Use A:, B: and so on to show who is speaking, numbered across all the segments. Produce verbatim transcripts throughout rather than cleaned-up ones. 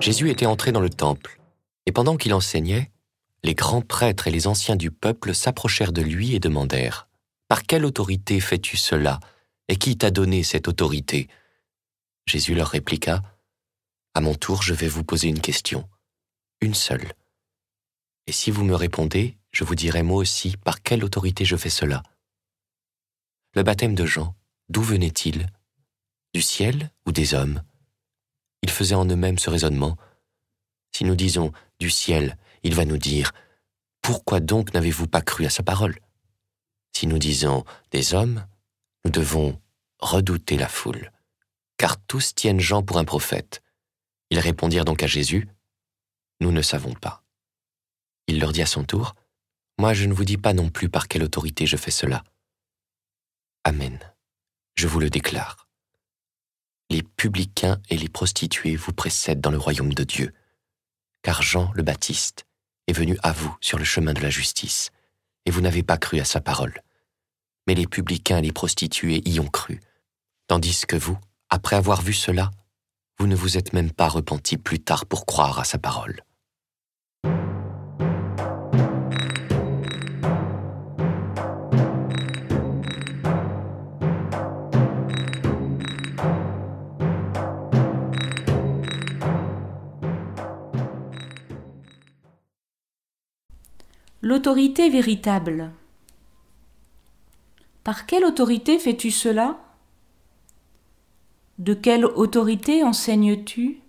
A: Jésus était entré dans le temple, et pendant qu'il enseignait, les grands prêtres et les anciens du peuple s'approchèrent de lui et demandèrent « Par quelle autorité fais-tu cela, et qui t'a donné cette autorité ?» Jésus leur répliqua « À mon tour, je vais vous poser une question, une seule. Et si vous me répondez, je vous dirai moi aussi par quelle autorité je fais cela. Le baptême de Jean, d'où venait-il? Du ciel ou des hommes ?» Ils faisaient en eux-mêmes ce raisonnement. Si nous disons « du ciel », il va nous dire « Pourquoi donc n'avez-vous pas cru à sa parole ?» Si nous disons « des hommes », nous devons redouter la foule, car tous tiennent Jean pour un prophète. Ils répondirent donc à Jésus « Nous ne savons pas. » Il leur dit à son tour « Moi je ne vous dis pas non plus par quelle autorité je fais cela. Amen, je vous le déclare. Les publicains et les prostituées vous précèdent dans le royaume de Dieu, car Jean le Baptiste est venu à vous sur le chemin de la justice, et vous n'avez pas cru à sa parole. Mais les publicains et les prostituées y ont cru, tandis que vous, après avoir vu cela, vous ne vous êtes même pas repentis plus tard pour croire à sa parole.
B: L'autorité véritable. Par quelle autorité fais-tu cela? De quelle autorité enseignes-tu?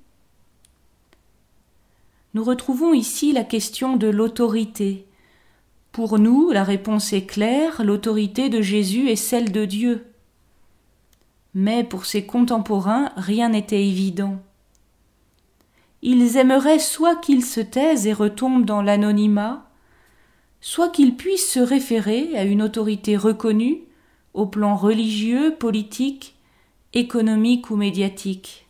B: Nous retrouvons ici la question de l'autorité. Pour nous, la réponse est claire, l'autorité de Jésus est celle de Dieu. Mais pour ses contemporains, rien n'était évident. Ils aimeraient soit qu'ils se taisent et retombent dans l'anonymat, soit qu'ils puissent se référer à une autorité reconnue au plan religieux, politique, économique ou médiatique.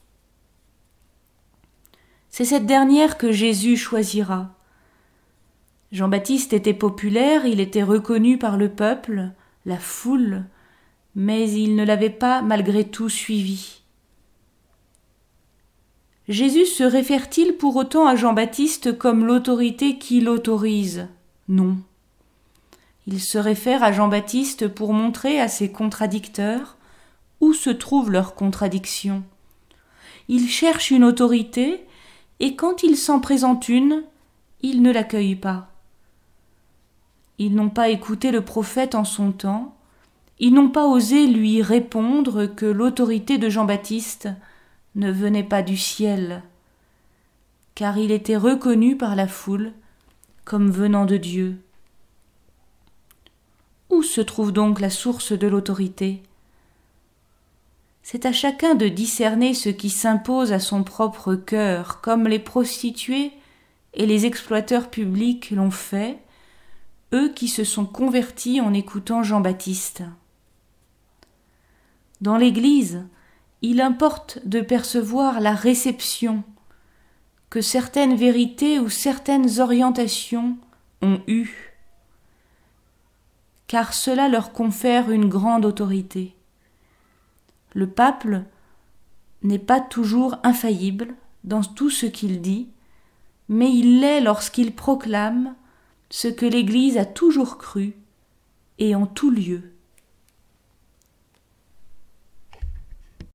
B: C'est cette dernière que Jésus choisira. Jean-Baptiste était populaire, il était reconnu par le peuple, la foule, mais il ne l'avait pas malgré tout suivi. Jésus se réfère-t-il pour autant à Jean-Baptiste comme l'autorité qui l'autorise ? Non. Il se réfère à Jean-Baptiste pour montrer à ses contradicteurs où se trouve leur contradiction. Il cherche une autorité et quand il s'en présente une, il ne l'accueille pas. Ils n'ont pas écouté le prophète en son temps, ils n'ont pas osé lui répondre que l'autorité de Jean-Baptiste ne venait pas du ciel, car il était reconnu par la foule comme venant de Dieu. Où se trouve donc la source de l'autorité ? C'est à chacun de discerner ce qui s'impose à son propre cœur, comme les prostituées et les exploiteurs publics l'ont fait, eux qui se sont convertis en écoutant Jean-Baptiste. Dans l'Église, il importe de percevoir la réception que certaines vérités ou certaines orientations ont eue, car cela leur confère une grande autorité. Le pape n'est pas toujours infaillible dans tout ce qu'il dit, mais il l'est lorsqu'il proclame ce que l'Église a toujours cru et en tout lieu.